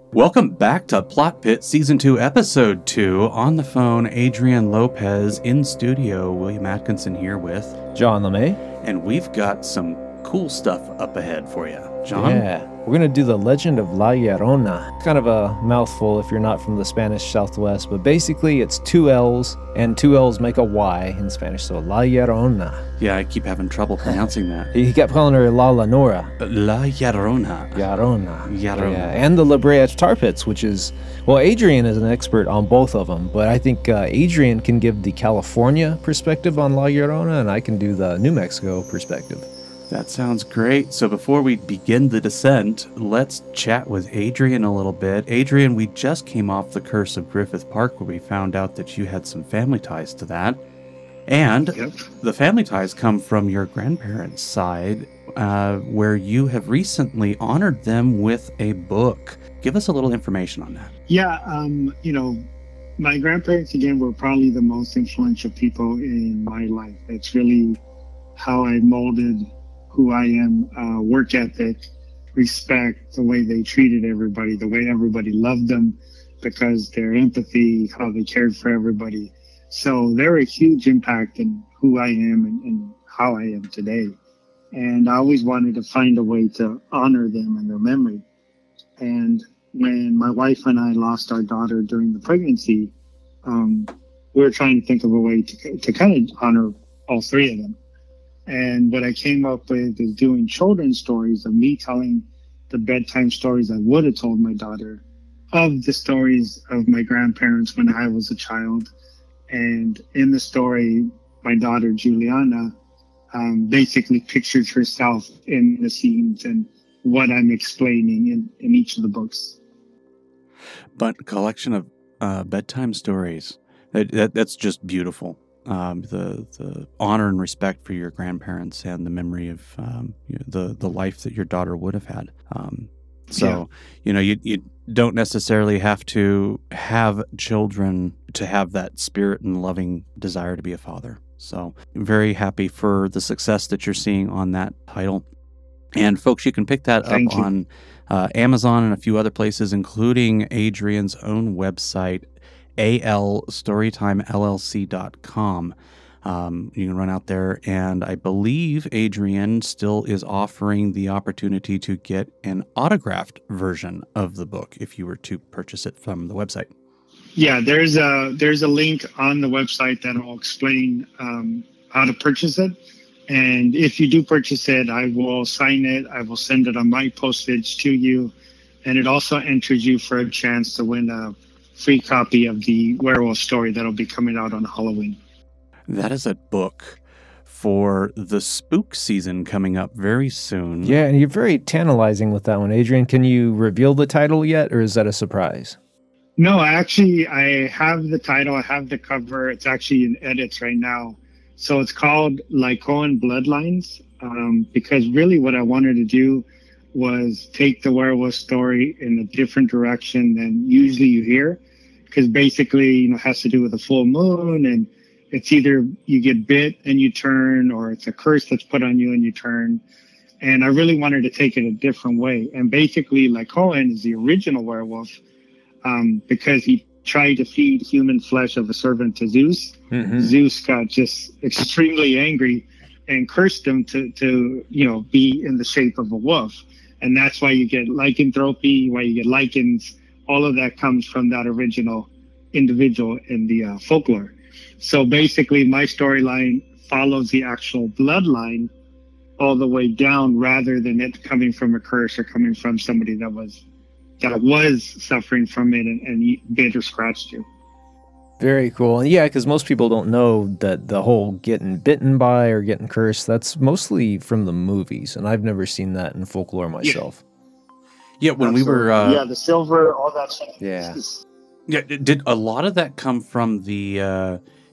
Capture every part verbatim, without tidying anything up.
Welcome back to Plot Pit Season two, Episode two. On the phone, Adrian Lopez. In studio, William Atkinson here with John LeMay. And we've got some cool stuff up ahead for you. John? Yeah, we're going to do the Legend of La Llorona. Kind of a mouthful if you're not from the Spanish Southwest, but basically it's two L's, and two L's make a Y in Spanish, so La Llorona. Yeah, I keep having trouble pronouncing that. He kept calling her La Lenora. La Llorona. Llorona. Llorona. Yeah, and the La Brea Tar Pits, which is, well, Adrian is an expert on both of them, but I think uh, Adrian can give the California perspective on La Llorona, and I can do the New Mexico perspective. That sounds great. So before we begin the descent, let's chat with Adrian a little bit. Adrian, we just came off the Curse of Griffith Park, where we found out that you had some family ties to that. And yep. The family ties come from your grandparents' side, uh, where you have recently honored them with a book. Give us a little information on that. Yeah, um, you know, my grandparents, again, were probably the most influential people in my life. It's really how I molded who I am, uh, work ethic, respect, the way they treated everybody, the way everybody loved them, because their empathy, how they cared for everybody. So they're a huge impact in who I am and, and how I am today. And I always wanted to find a way to honor them and their memory. And when my wife and I lost our daughter during the pregnancy, um, we were trying to think of a way to, to kind of honor all three of them. And what I came up with is doing children's stories of me telling the bedtime stories I would have told my daughter, of the stories of my grandparents when I was a child. And in the story, my daughter, Juliana, um, basically pictures herself in the scenes and what I'm explaining in, in each of the books. But collection of uh, bedtime stories, that, that that's just beautiful. Um, the the honor and respect for your grandparents and the memory of um, you know, the the life that your daughter would have had. Um, so yeah. you know you you don't necessarily have to have children to have that spirit and loving desire to be a father. So I'm very happy for the success that you're seeing on that title. And folks, you can pick that Thank up you. on uh, Amazon and a few other places, including Adrian's own website, A L Storytime L L C dot com. Um, you can run out there, and I believe Adrian still is offering the opportunity to get an autographed version of the book if you were to purchase it from the website. Yeah, there's a there's a link on the website that will explain um, how to purchase it. And if you do purchase it, I will sign it. I will send it on my postage to you. And it also enters you for a chance to win a free copy of the werewolf story that'll be coming out on Halloween. That is a book for the spook season coming up very soon. Yeah, and you're very tantalizing with that one, Adrian. Can you reveal the title yet, or is that a surprise? No, actually, I have the title. I have the cover. It's actually in edits right now. So it's called Lycoan Bloodlines, um, because really what I wanted to do was take the werewolf story in a different direction than usually you hear. Because basically, you know, it has to do with a full moon, and it's either you get bit and you turn, or it's a curse that's put on you and you turn. And I really wanted to take it a different way. And basically, Lycoan is the original werewolf, um, because he tried to feed human flesh of a servant to Zeus. Mm-hmm. Zeus got just extremely angry and cursed him to, to, you know, be in the shape of a wolf. And that's why you get lycanthropy, why you get lichens. All of that comes from that original individual in the uh, folklore. So basically, my storyline follows the actual bloodline all the way down, rather than it coming from a curse or coming from somebody that was that was suffering from it and, and bit or scratched you. Very cool. And yeah, because most people don't know that the whole getting bitten by or getting cursed, that's mostly from the movies. And I've never seen that in folklore myself. Yeah, yeah when Absolutely. we were... Uh, yeah, the silver, all that stuff. Yeah. Yeah, did a lot of that come from the uh,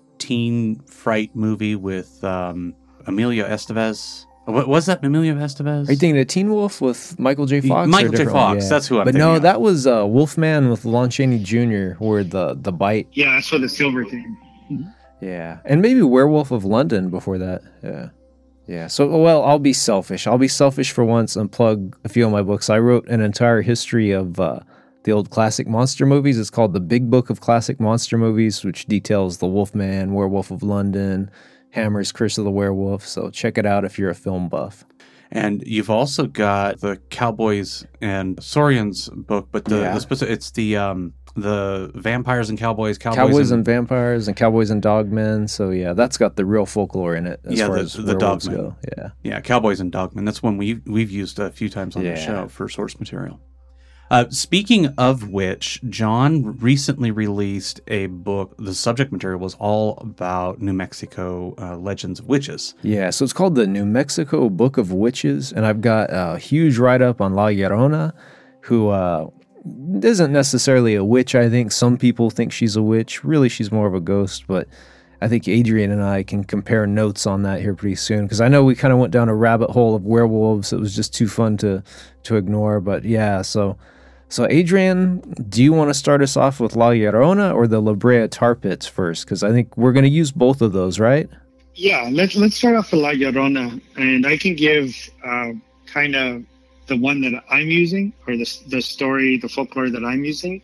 teen fright movie with um, Emilio Estevez? What was that, Emilio Estevez? Are you thinking of Teen Wolf with Michael J. Fox? Michael J. Fox, yeah. That's who I'm but thinking no, of. that was uh, Wolfman with Lon Chaney Junior, where the, the bite. Yeah, that's for the silver thing. Mm-hmm. Yeah, and maybe Werewolf of London before that. Yeah. Yeah, so, well, I'll be selfish. I'll be selfish for once and plug a few of my books. I wrote an entire history of uh, the old classic monster movies. It's called the Big Book of Classic Monster Movies, which details The Wolfman, Werewolf of London, Hammer's Curse of the Werewolf. So check it out if you're a film buff. And you've also got the Cowboys and Saurian's book, but the, Yeah. the specific, it's the um, the vampires and cowboys, cowboys, Cowboys and, and vampires and cowboys and dogmen. So yeah, that's got the real folklore in it as Yeah, far the- as the werewolves dogmen. go. Yeah. yeah, cowboys and dogmen. That's one we we've used a few times on the Yeah. show for source material. Uh, speaking of which, John recently released a book. The subject material was all about New Mexico uh, legends of witches. Yeah, so it's called the New Mexico Book of Witches, and I've got a huge write-up on La Llorona, who uh, isn't necessarily a witch, I think. Some people think she's a witch. Really, she's more of a ghost, but I think Adrian and I can compare notes on that here pretty soon, because I know we kind of went down a rabbit hole of werewolves. It was just too fun to, to ignore, but yeah, so... So, Adrian, do you want to start us off with La Llorona or the La Brea Tar Pits first? Because I think we're going to use both of those, right? Yeah, let's let's start off with La Llorona, and I can give uh, kind of the one that I'm using, or the the story, the folklore that I'm using.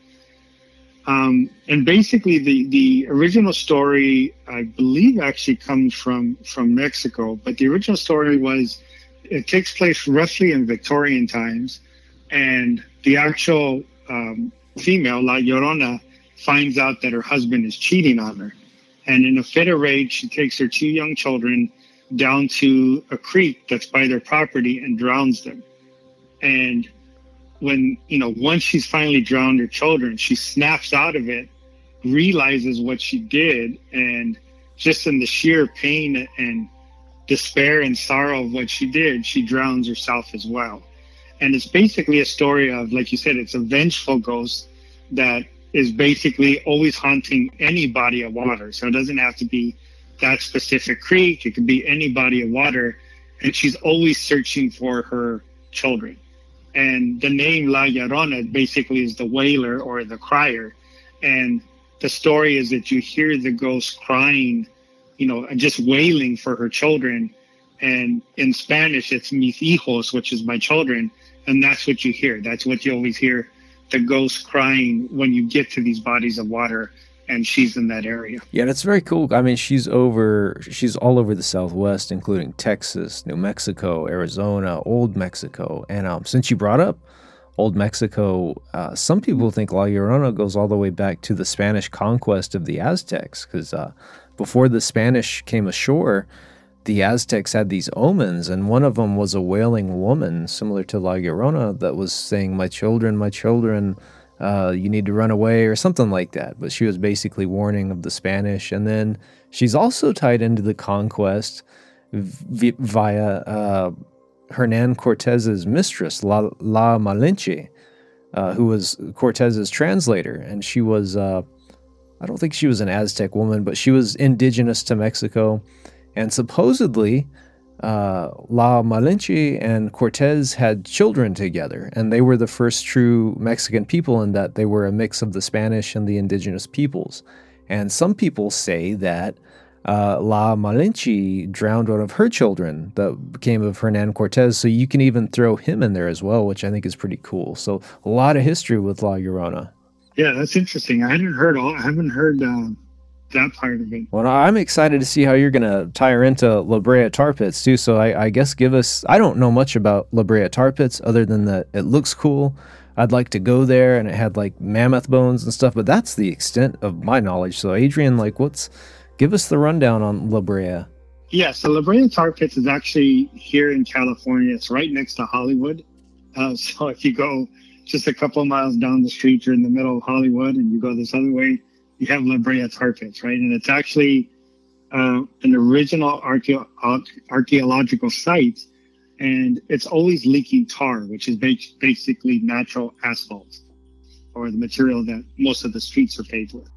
Um, and basically, the the original story, I believe, actually comes from from Mexico. But the original story was, it takes place roughly in Victorian times, and the actual um, female, La Llorona, finds out that her husband is cheating on her. And in a fit of rage, she takes her two young children down to a creek that's by their property and drowns them. And when, you know, once she's finally drowned her children, she snaps out of it, realizes what she did, and just in the sheer pain and despair and sorrow of what she did, she drowns herself as well. And it's basically a story of, like you said, it's a vengeful ghost that is basically always haunting any body of water. So it doesn't have to be that specific creek. It could be any body of water. And she's always searching for her children. And the name La Llorona basically is the wailer or the crier. And the story is that you hear the ghost crying, you know, and just wailing for her children. And in Spanish, it's mis hijos, which is my children. And that's what you hear. That's what you always hear, the ghost crying when you get to these bodies of water, and she's in that area. Yeah, that's very cool. I mean, she's over, she's all over the Southwest, including Texas, New Mexico, Arizona, Old Mexico. And um, since you brought up Old Mexico, uh, some people think La Llorona goes all the way back to the Spanish conquest of the Aztecs, because uh, before the Spanish came ashore, the Aztecs had these omens, and one of them was a wailing woman, similar to La Llorona, that was saying, "My children, my children, uh, you need to run away," or something like that. But she was basically warning of the Spanish. And then she's also tied into the conquest v- via uh, Hernan Cortez's mistress, La, La Malinche, uh, who was Cortez's translator. And she was, uh, I don't think she was an Aztec woman, but she was indigenous to Mexico. And supposedly, uh, La Malinche and Cortez had children together, and they were the first true Mexican people in that they were a mix of the Spanish and the indigenous peoples. And some people say that uh, La Malinche drowned one of her children that came of Hernan Cortez, so you can even throw him in there as well, which I think is pretty cool. So a lot of history with La Llorona. Yeah, that's interesting. I hadn't heard all. I haven't heard uh, that part of it. Well, I'm excited to see how you're going to tie her into La Brea Tar Pits, too. So I, I guess give us... I don't know much about La Brea Tar Pits other than that it looks cool. I'd like to go there, and it had, like, mammoth bones and stuff, but that's the extent of my knowledge. So, Adrian, like, what's... Give us the rundown on La Brea. Yeah, so La Brea Tar Pits is actually here in California. It's right next to Hollywood. Uh, so if you go just a couple of miles down the street, you're in the middle of Hollywood, and you go this other way, you have La Brea Tar Pits, right? And it's actually uh, an original archeo- archaeological site, and it's always leaking tar, which is ba- basically natural asphalt, or the material that most of the streets are paved with.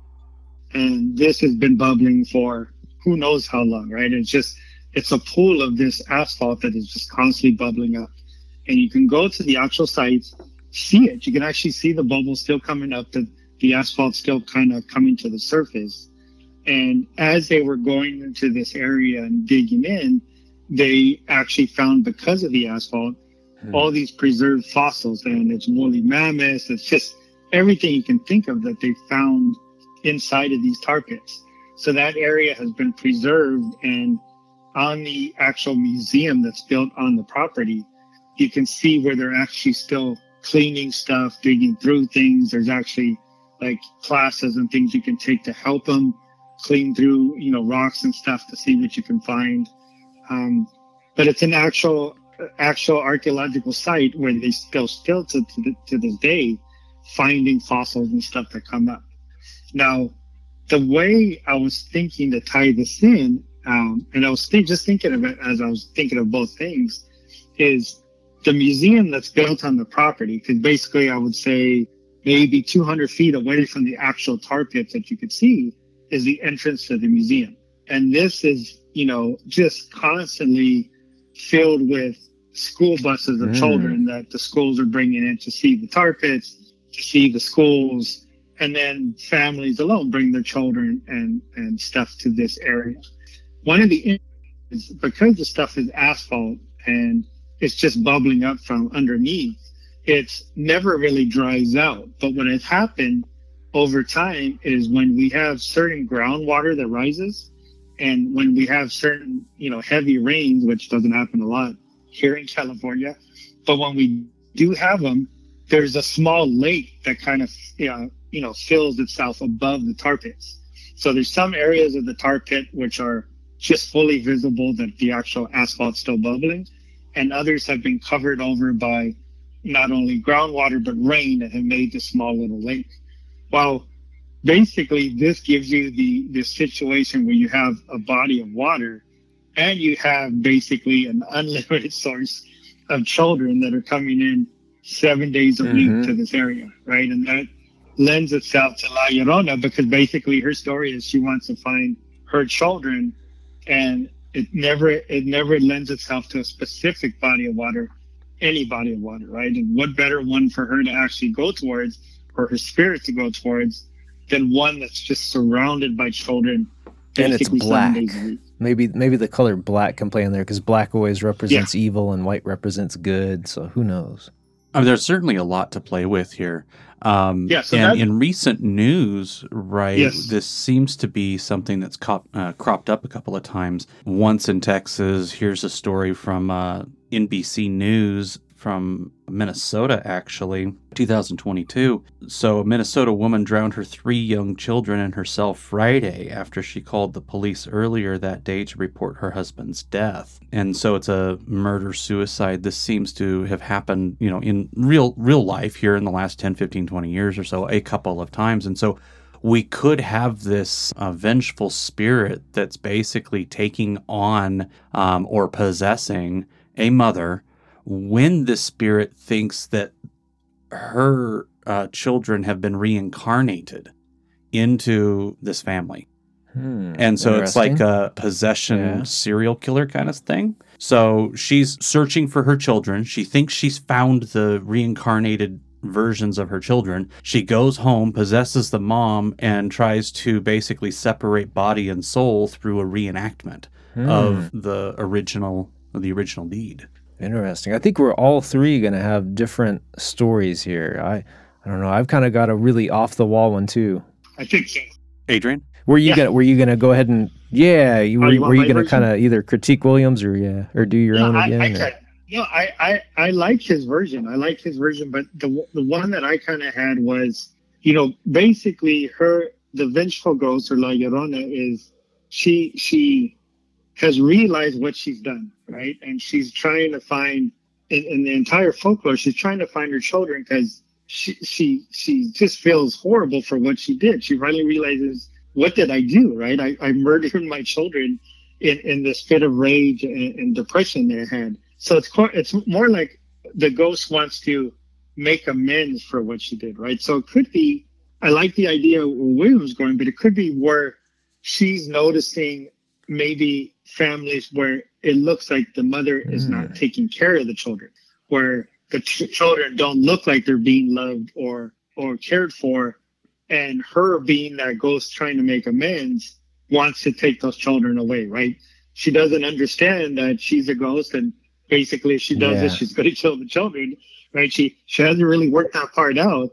And this has been bubbling for who knows how long, right? It's just, it's a pool of this asphalt that is just constantly bubbling up. And you can go to the actual site, see it. You can actually see the bubbles still coming up, the, the asphalt still kind of coming to the surface. And as they were going into this area and digging in, they actually found, because of the asphalt, hmm. all these preserved fossils. And it's woolly mammoths. It's just everything you can think of that they found inside of these tar pits. So that area has been preserved, and on the actual museum that's built on the property, you can see where they're actually still cleaning stuff, digging through things. There's actually like classes and things you can take to help them clean through, you know, rocks and stuff to see what you can find. Um, but it's an actual, actual archaeological site where they still, still to, to, to this day, finding fossils and stuff that come up. Now, the way I was thinking to tie this in, um, and I was th- just thinking of it as I was thinking of both things, is the museum that's built on the property, because basically I would say maybe two hundred feet away from the actual tar pits that you could see is the entrance to the museum. And this is, you know, just constantly filled with school buses of mm. children that the schools are bringing in to see the tar pits, to see the schools, and then families alone bring their children and, and stuff to this area. One of the is because the stuff is asphalt and it's just bubbling up from underneath, it's never really dries out. But what has happened over time is when we have certain groundwater that rises, and when we have certain, you know, heavy rains, which doesn't happen a lot here in California, but when we do have them, there's a small lake that kind of, you know, you know, fills itself above the tar pits. So there's some areas of the tar pit which are just fully visible, that the actual asphalt's still bubbling, and others have been covered over by not only groundwater but rain that have made this small little lake. Well, basically this gives you the, the situation where you have a body of water and you have basically an unlimited source of children that are coming in seven days a mm-hmm. week to this area, right? And that lends itself to La Llorona, because basically her story is she wants to find her children, and it never it never lends itself to a specific body of water, any body of water, right? And what better one for her to actually go towards, or her spirit to go towards, than one that's just surrounded by children, and it's black. Maybe maybe the color black can play in there, because black always represents yeah. evil and white represents good. So who knows? I mean, there's certainly a lot to play with here. Um, yeah, so and in recent news, right, yes. this seems to be something that's cop, uh, cropped up a couple of times. Once in Texas, here's a story from uh, N B C News from Minnesota, actually, two thousand twenty-two. So a Minnesota woman drowned her three young children and herself Friday after she called the police earlier that day to report her husband's death. And so it's a murder-suicide. This seems to have happened, you know, in real real life here in the last ten, fifteen, twenty years or so, a couple of times. And so we could have this uh, vengeful spirit that's basically taking on um, or possessing a mother when the spirit thinks that her uh, children have been reincarnated into this family. Hmm, and so it's like a possession yeah. serial killer kind of thing. So she's searching for her children. She thinks she's found the reincarnated versions of her children. She goes home, possesses the mom, and tries to basically separate body and soul through a reenactment hmm. of the original, of the original deed. Interesting. I think we're all three going to have different stories here. I, I don't know. I've kind of got a really off the wall one too. I think so. Adrian, were you yeah. gonna were you gonna go ahead and yeah? You, oh, were, you were you gonna kind of either critique Williams or yeah, or do your no, own I, again? I, or? I, no, I, I I like his version. I like his version, but the the one that I kind of had was, you know, basically her the vengeful ghost, or La Llorona, is she she has realized what she's done, right? And she's trying to find, in, in the entire folklore, she's trying to find her children, because she, she, she just feels horrible for what she did. She finally realizes, what did I do, right? I, I murdered my children in, in this fit of rage and, and depression they had. So it's, it's more like the ghost wants to make amends for what she did, right? So it could be, I like the idea where William was going, but it could be where she's noticing maybe families where it looks like the mother is mm. not taking care of the children, where the ch- children don't look like they're being loved or or cared for, and her, being that ghost trying to make amends, wants to take those children away, right? She doesn't understand that she's a ghost, and basically if she does yeah. this, she's going to kill the children, right? She she hasn't really worked that part out,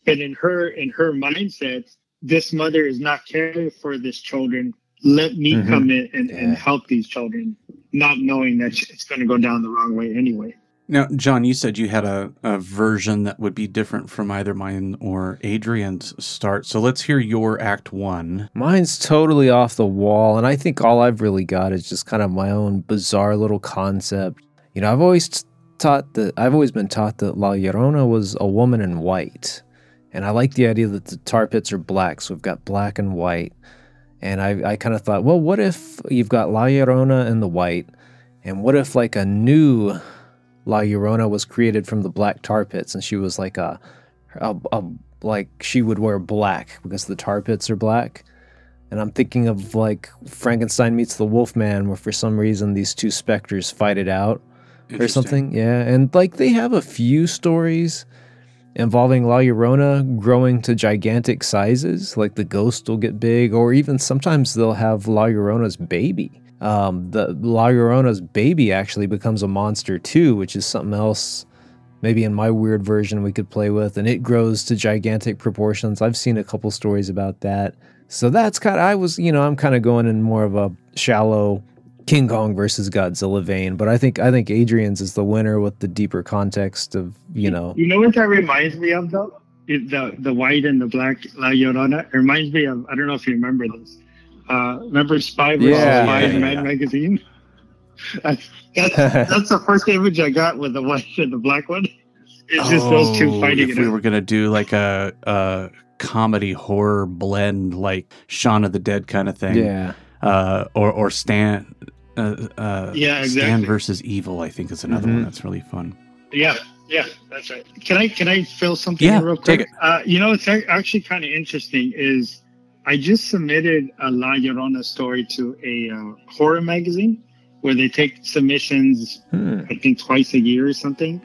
but in her in her mindset, this mother is not caring for this children. Let me Mhm. come in and, Yeah. and help these children, not knowing that it's going to go down the wrong way anyway. Now, John, you said you had a, a version that would be different from either mine or Adrian's start. So let's hear your act one. Mine's totally off the wall, and I think all I've really got is just kind of my own bizarre little concept. You know, I've always taught that I've always been taught that La Llorona was a woman in white, and I like the idea that the tar pits are black, so we've got black and white. And I, I kind of thought, well, what if you've got La Llorona in the white, and what if like a new La Llorona was created from the black tar pits, and she was like a, a, a like she would wear black because the tar pits are black. And I'm thinking of like Frankenstein meets the Wolfman, where for some reason these two specters fight it out or Interesting. something. Yeah, and like they have a few stories involving La Llorona growing to gigantic sizes, like the ghost will get big, or even sometimes they'll have La Llorona's baby. Um, the La Llorona's baby actually becomes a monster too, which is something else maybe in my weird version we could play with, and it grows to gigantic proportions. I've seen a couple stories about that. So that's kind of, I was, you know, I'm kind of going in more of a shallow King Kong versus Godzilla vein, but I think I think Adrian's is the winner with the deeper context of, you know. You know what that reminds me of, though? It, the the white and the black La Llorona. It reminds me of, I don't know if you remember this. Uh, remember Spy versus Yeah, Spy yeah, in Mad yeah. Magazine? That's, that's, that's the first image I got with the white and the black one. It's just those two Oh, fighting if it we out. were going to do like a, a comedy horror blend, like Shaun of the Dead kind of thing. Yeah. Uh, or, or Stan, uh, uh, Yeah, Stan exactly. versus Evil, I think is another Mhm. one that's really fun. Yeah, yeah, that's right. Can I can I fill something Yeah, in real quick? take it. Uh, you know, it's ac- actually kind of interesting. Is I just submitted a La Llorona story to a uh, horror magazine where they take submissions, Hmm. I think twice a year or something.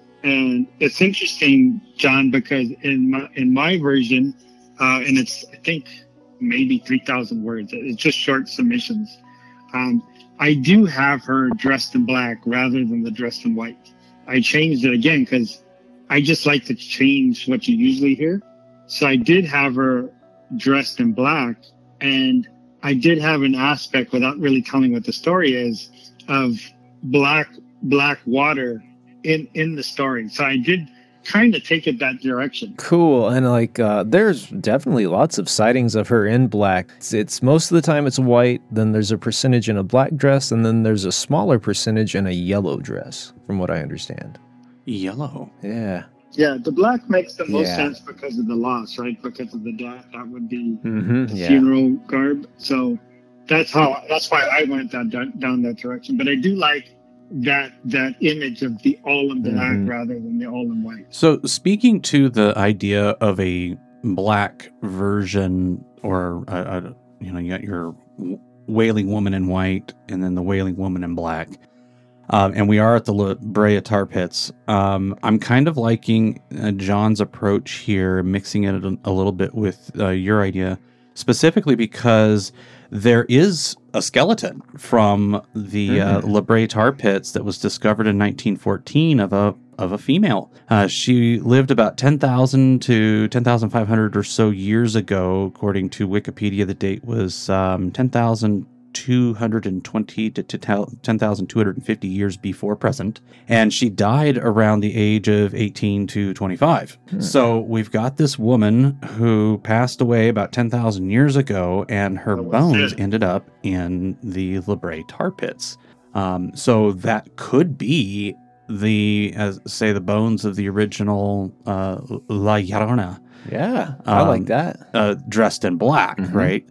And it's interesting, John, because in my in my version, uh, and it's I think maybe three thousand words. It's just short submissions. Um, I do have her dressed in black rather than the dressed in white. I changed it again because I just like to change what you usually hear. So I did have her dressed in black, and I did have an aspect, without really telling what the story is, of black black water in in the story. So I did kind of take it that direction. Cool. And like, uh, there's definitely lots of sightings of her in black. It's, it's most of the time it's white. Then there's a percentage in a black dress, and then there's a smaller percentage in a yellow dress, from what I understand. Yellow. Yeah. Yeah, the black makes the most Yeah. sense because of the loss, right? Because of the death, that would be Mm-hmm. the Yeah. funeral garb. So that's how that's why I went down down that direction. But I do like that that image of the all in black Mhm. rather than the all in white. So, speaking to the idea of a black version, or a, a, you know, you got your wailing woman in white, and then the wailing woman in black, um, and we are at the La Brea Tar Pits. Um, I'm kind of liking uh, John's approach here, mixing it a, a little bit with uh, your idea, specifically because there is a skeleton from the uh, Mhm. La Brea Tar Pits that was discovered in nineteen fourteen of a of a female. Uh, she lived about ten thousand to ten thousand five hundred or so years ago. According to Wikipedia, the date was um, ten thousand two hundred twenty to ten thousand two hundred fifty years before present. And she died around the age of eighteen to twenty-five. Hmm. So we've got this woman who passed away about ten thousand years ago, and her That was bones it. ended up in the La Brea Tar Pits. Um, so that could be the, as say, the bones of the original uh, La Llorona, Yeah. I Um, like that. uh, dressed in black, Mhm. right?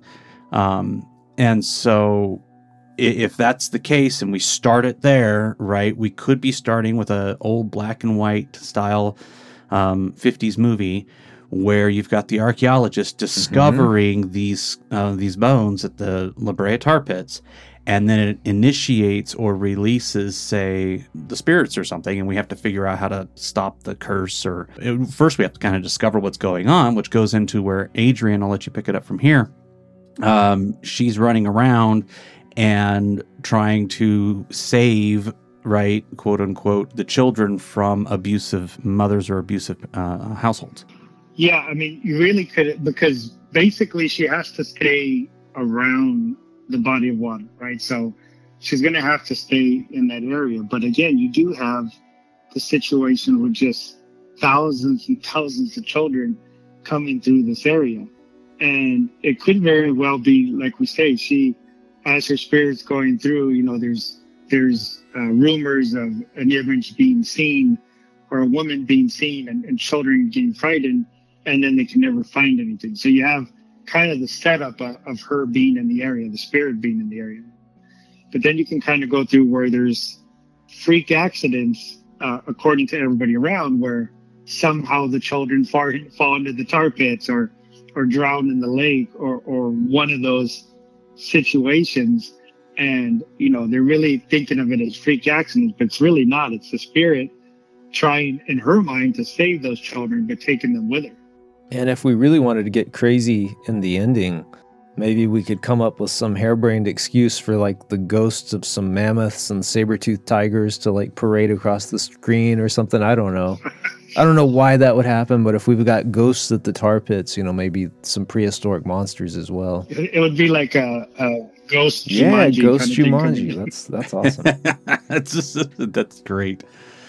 Um, and so i- if that's the case and we start it there, right, we could be starting with a old black and white style um, fifties movie where you've got the archaeologist discovering these uh, these bones at the La Brea Tar Pits, and then it initiates or releases, say, the spirits or something, and we have to figure out how to stop the curse. Or it, first, we have to kind of discover what's going on, which goes into where Adrian, I'll let you pick it up from here. Um, she's running around and trying to save, right, quote unquote, the children from abusive mothers or abusive uh, households. Yeah, I mean, you really could, because basically she has to stay around the body of water, right? So she's going to have to stay in that area. But again, you do have the situation with just thousands and thousands of children coming through this area. And it could very well be, like we say, she, as her spirit's going through, you know, there's there's uh, rumors of an image being seen or a woman being seen and, and children getting frightened, and then they can never find anything. So you have kind of the setup of, of her being in the area, the spirit being in the area. But then you can kind of go through where there's freak accidents, uh, according to everybody around, where somehow the children fall, fall into the tar pits or or drown in the lake or, or one of those situations. And, you know, they're really thinking of it as freak accidents, but it's really not. It's the spirit trying in her mind to save those children, but taking them with her. And if we really wanted to get crazy in the ending, maybe we could come up with some harebrained excuse for like the ghosts of some mammoths and saber-toothed tigers to like parade across the screen or something. I don't know. I don't know why that would happen, but if we've got ghosts at the tar pits, you know, maybe some prehistoric monsters as well. It, it would be like a, a ghost yeah, Jumanji. Ghost kind of Jumanji. That's that's awesome. that's just, that's great.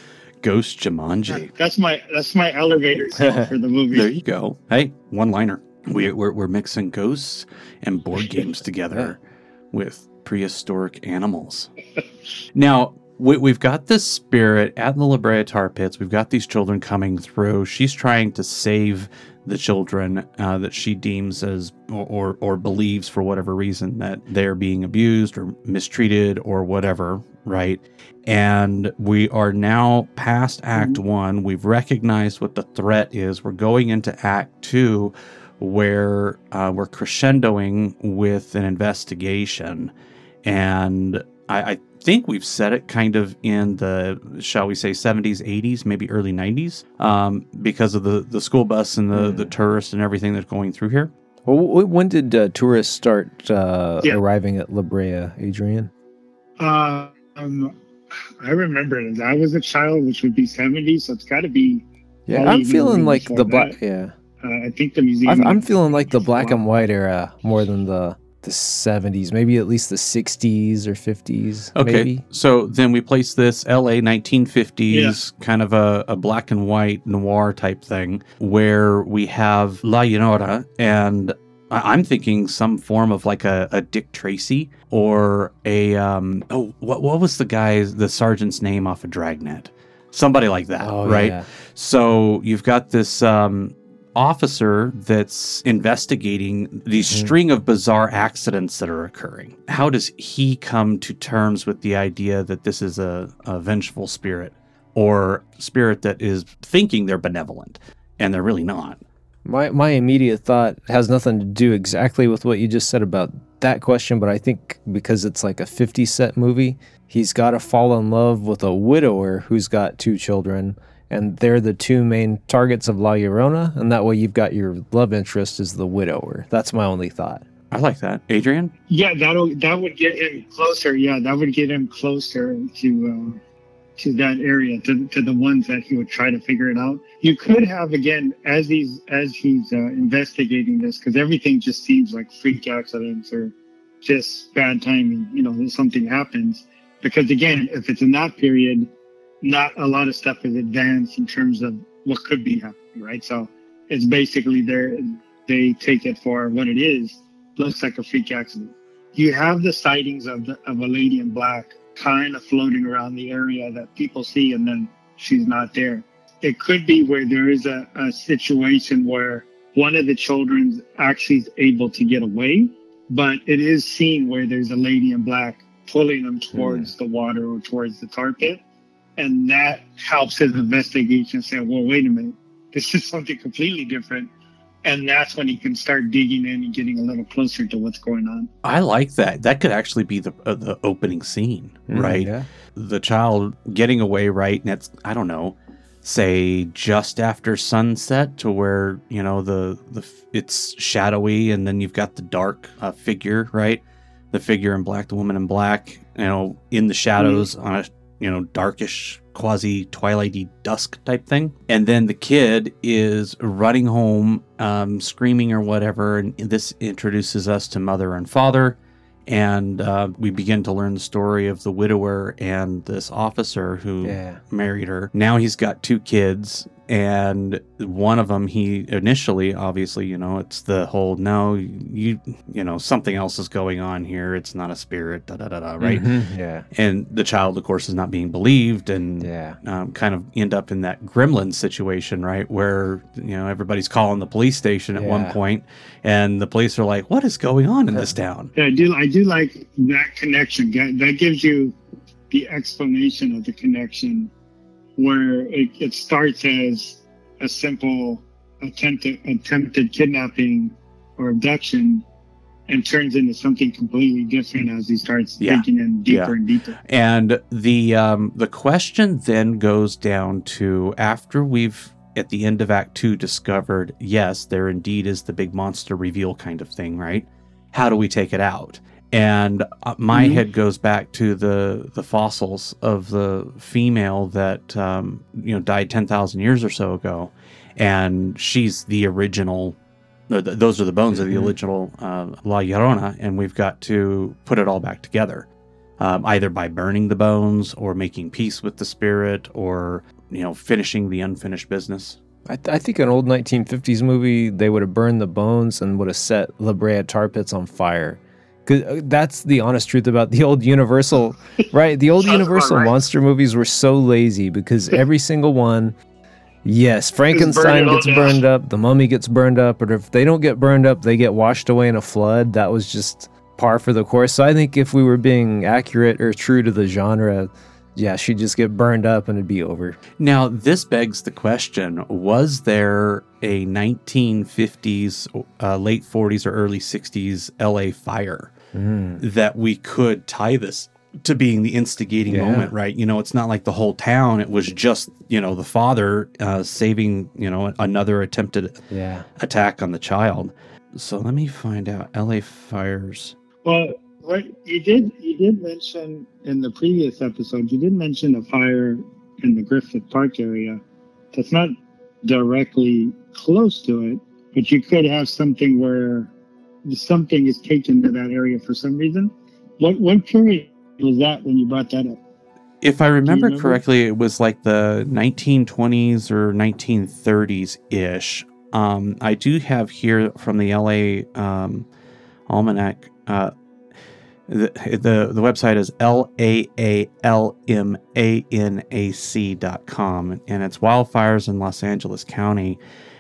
Ghost Jumanji. That's my that's my elevator scene for the movie. There you go. Hey, one liner. We, we're we're mixing ghosts and board games together with prehistoric animals. Now, we, we've got this spirit at the La Brea tar pits. We've got these children coming through. She's trying to save the children uh, that she deems as or, or or believes for whatever reason that they're being abused or mistreated or whatever, right? And we are now past Act One. We've recognized what the threat is. We're going into Act Two, where uh, we're crescendoing with an investigation. And I, I think we've set it kind of in the, shall we say, seventies, eighties, maybe early nineties, um, because of the, the school bus and the, mm. the tourists and everything that's going through here. Well, when did uh, tourists start uh, yeah. arriving at La Brea, Adrian? Uh, um, I remember it as I was a child, which would be seventies, so it's got to be... Yeah, I'm feeling like the black... Yeah. Uh, I think the museum... I'm, I'm feeling like the black and white era more than the... the seventies, maybe at least the sixties or fifties. Okay, maybe. So then we place this L A nineteen fifties, yeah. kind of a, a black and white noir type thing, where we have La Llorona, and I'm thinking some form of like a, a Dick Tracy or a, um, oh, what, what was the guy, the sergeant's name off of Dragnet? Somebody like that, oh, right? Yeah. So you've got this... Um, officer that's investigating these mm-hmm. string of bizarre accidents that are occurring. How does he come to terms with the idea that this is a, a vengeful spirit or spirit that is thinking they're benevolent and they're really not? My my immediate thought has nothing to do exactly with what you just said about that question, but I think because it's like a fifty set movie, he's got to fall in love with a widower who's got two children, and they're the two main targets of La Llorona, and that way you've got your love interest as the widower. That's my only thought. I like that. Adrian? Yeah, that'll that would get him closer. Yeah, that would get him closer to uh, to that area, to to the ones that he would try to figure it out. You could have, again, as he's as he's uh, investigating this, because everything just seems like freak accidents or just bad timing. You know, something happens. Because again, if it's in that period, not a lot of stuff is advanced in terms of what could be happening, right? So it's basically there. They take it for what it is. Looks like a freak accident. You have the sightings of the, of a lady in black kind of floating around the area that people see, and then she's not there. It could be where there is a, a situation where one of the children actually is able to get away, but it is seen where there's a lady in black pulling them towards mm. the water or towards the tar pit. And that helps his investigation say, well, wait a minute, this is something completely different. And that's when he can start digging in and getting a little closer to what's going on. I like that. That could actually be the uh, the opening scene, mm, right? Yeah. The child getting away, right? And it's, I don't know, say just after sunset to where, you know, the, the it's shadowy and then you've got the dark uh, figure, right? The figure in black, the woman in black, you know, in the shadows mm. on a, you know, darkish quasi twilighty dusk type thing. And then the kid is running home, um, screaming or whatever. And this introduces us to mother and father. And uh, we begin to learn the story of the widower and this officer who Yeah. married her. Now he's got two kids, and one of them, he initially, obviously, you know, it's the whole, no, you, you know, something else is going on here. It's not a spirit, da da da da, right? Mhm, yeah. And the child, of course, is not being believed, and Yeah. um, kind of end up in that gremlin situation, right? Where, you know, everybody's calling the police station at one Yeah. point, and the police are like, what is going on in this town? Yeah, I do. I do like that connection. That that gives you the explanation of the connection, where it, it starts as a simple attempted attempted kidnapping or abduction, and turns into something completely different as he starts Yeah. digging in deeper Yeah. and deeper. And the um, the question then goes down to, after we've at the end of Act Two discovered, yes, there indeed is the big monster reveal kind of thing, right? How do we take it out? And uh, my Mhm. head goes back to the the fossils of the female that um, you know died ten thousand years or so ago, and she's the original. no, th- Those are the bones of the Mhm. original uh, La Llorona, and we've got to put it all back together, um, either by burning the bones or making peace with the spirit, or you know finishing the unfinished business. I, th- I think an old nineteen fifties movie, they would have burned the bones and would have set La Brea tar pits on fire. Because that's the honest truth about the old Universal, right? The old Sounds about Universal right. monster movies were so lazy because every single one, yes, Frankenstein burn it all gets down. burned up, the Mummy gets burned up, but if they don't get burned up, they get washed away in a flood. That was just par for the course. So I think if we were being accurate or true to the genre, yeah, she'd just get burned up and it'd be over. Now, this begs the question, was there a nineteen fifties, uh, late forties, or early sixties L A fire Mm. that we could tie this to being the instigating Yeah. moment, right? You know, it's not like the whole town. It was just, you know, the father uh, saving, you know, another attempted Yeah. attack on the child. So let me find out. L A fires. Well, what you did you did mention in the previous episode, you did mention a fire in the Griffith Park area. That's not directly close to it, but you could have something where something is taken to that area for some reason. What what period was that when you brought that up? If I remember, remember? correctly, it was like the nineteen twenties or nineteen thirties-ish. Um, I do have here from the L A um, Almanac, uh, the, the the website is L A A L M A N A C dot com, and it's wildfires in Los Angeles County.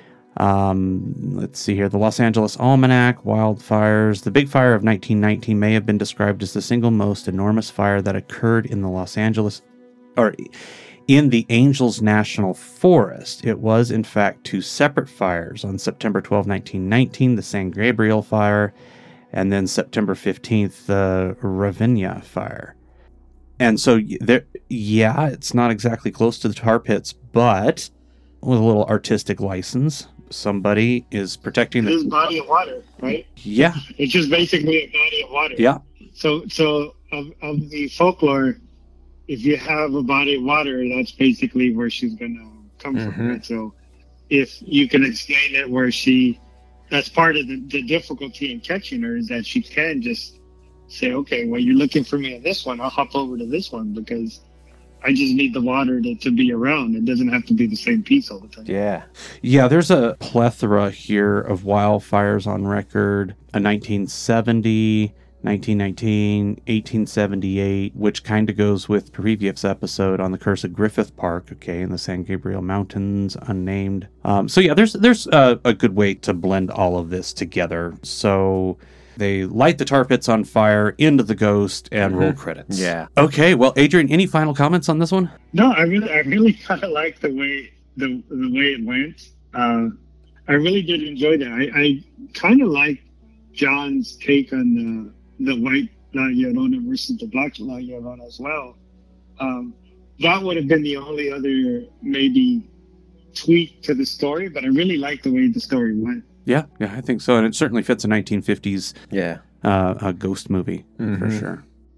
Um, let's see here. The Los Angeles Almanac, wildfires. The big fire of nineteen nineteen may have been described as the single most enormous fire that occurred in the Los Angeles, or in the Angels National Forest. It was, in fact, two separate fires. On September twelfth, nineteen nineteen, the San Gabriel fire, and then September fifteenth, the Ravinia fire. And so, y- there, yeah, it's not exactly close to the tar pits, but with a little artistic license, somebody is protecting It is the. body of water, right? Yeah, It's just basically a body of water. yeah, So, so of, of the folklore, if you have a body of water, that's basically where she's gonna come Mhm. from. Right? So, if you can explain it where she, that's part of the, the difficulty in catching her is that she can just say, okay, well, you're looking for me in this one, I'll hop over to this one because I just need the water to, to be around. It doesn't have to be the same piece all the time. Yeah. yeah. There's a plethora here of wildfires on record. A nineteen seventy, nineteen nineteen, eighteen seventy-eight, which kind of goes with previous episode on the curse of Griffith Park, okay, in the San Gabriel Mountains, unnamed. Um, so yeah, there's there's a, a good way to blend all of this together. So they light the tar pits on fire, into the ghost, and roll credits. Yeah. Okay, well, Adrian, any final comments on this one? No, I really, I really kind of like the way the the way it went. Uh, I really did enjoy that. I, I kind of like John's take on the the white La Llorona versus the black La Llorona as well. Um, that would have been the only other maybe tweak to the story, but I really like the way the story went. Yeah, yeah, I think so, and it certainly fits a nineteen fifties Yeah. uh, a ghost movie for Mhm. sure.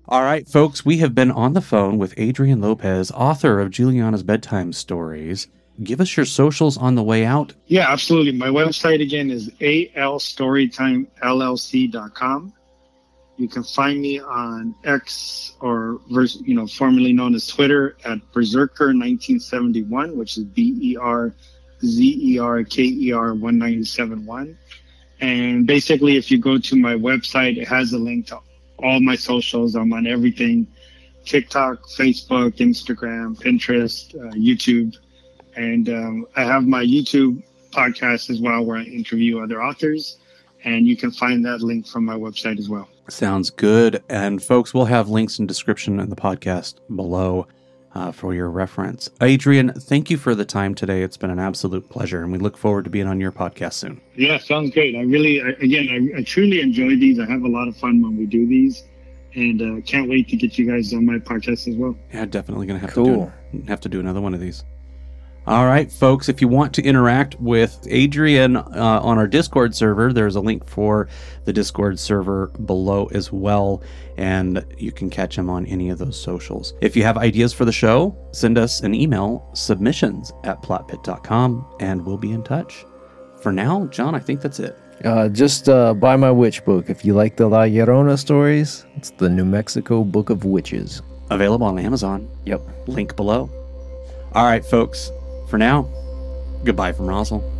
All right, folks, we have been on the phone with Adrian Lopez, author of Juliana's Bedtime Stories. Give us your socials on the way out. Yeah, absolutely. My website again is a l storytime l l c dot com. You can find me on X, or you know, formerly known as Twitter, at Berserker nineteen seventy-one, which is B E R Z E R K E R one nine seven one. And basically, if you go to my website, it has a link to all my socials. I'm on everything: TikTok, Facebook, Instagram, Pinterest, uh, YouTube. And um, I have my YouTube podcast as well, where I interview other authors. And you can find that link from my website as well. Sounds good. And folks, we'll have links in description in the podcast below uh, for your reference. Adrian, thank you for the time today. It's been an absolute pleasure, and we look forward to being on your podcast soon. Yeah, sounds great. I really, I, again, I, I truly enjoy these. I have a lot of fun when we do these, and uh, can't wait to get you guys on my podcast as well. Yeah, definitely going to have cool. to do have to do another one of these. All right, folks, if you want to interact with Adrian uh, on our Discord server, there's a link for the Discord server below as well, and you can catch him on any of those socials. If you have ideas for the show, send us an email, submissions at plot pit dot com, and we'll be in touch. For now, John, I think that's it. Uh, just uh, buy my witch book. If you like the La Llorona stories, it's the New Mexico Book of Witches. Available on Amazon. Yep. Link below. All right, folks. For now, goodbye from Roswell.